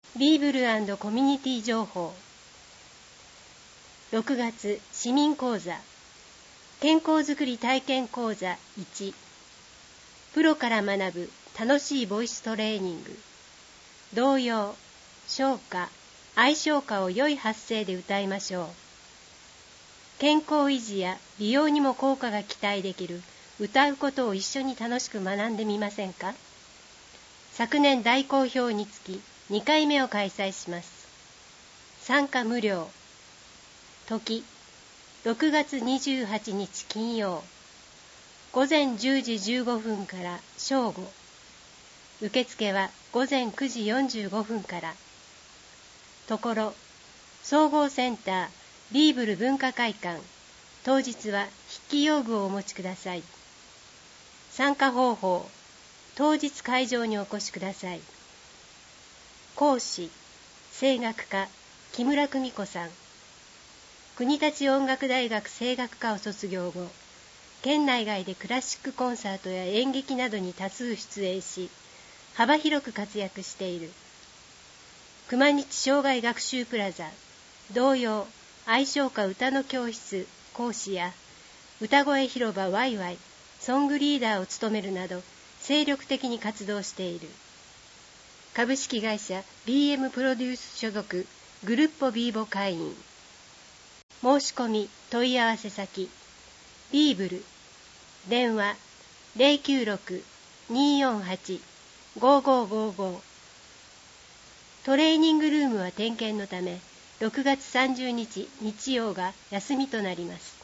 ビーブル&コミュニティ情報。6月市民講座健康づくり体験講座1、プロから学ぶ楽しいボイストレーニング。童謡、唱歌、愛唱歌を良い発声で歌いましょう。健康維持や美容にも効果が期待できる歌うことを一緒に楽しく学んでみませんか。昨年大好評につき2回目を開催します。参加無料。時、6月28日金曜、午前10時15分から正午。受付は午前9時45分から。ところ、総合センタービーブル文化会館。当日は筆記用具をお持ちください。参加方法、当日会場にお越しください。講師、声楽家、木村久美子さん。国立音楽大学声楽科を卒業後、県内外でクラシックコンサートや演劇などに多数出演し、幅広く活躍している。熊日障害学習プラザ、童謡、愛唱歌歌の教室講師や、歌声広場ワイワイ、ソングリーダーを務めるなど、精力的に活動している。株式会社 BM プロデュース所属グルッポビーボ会員。申し込み問い合わせ先、ビーブル、電話 096-248-5555。トレーニングルームは点検のため、6月30日日曜が休みとなります。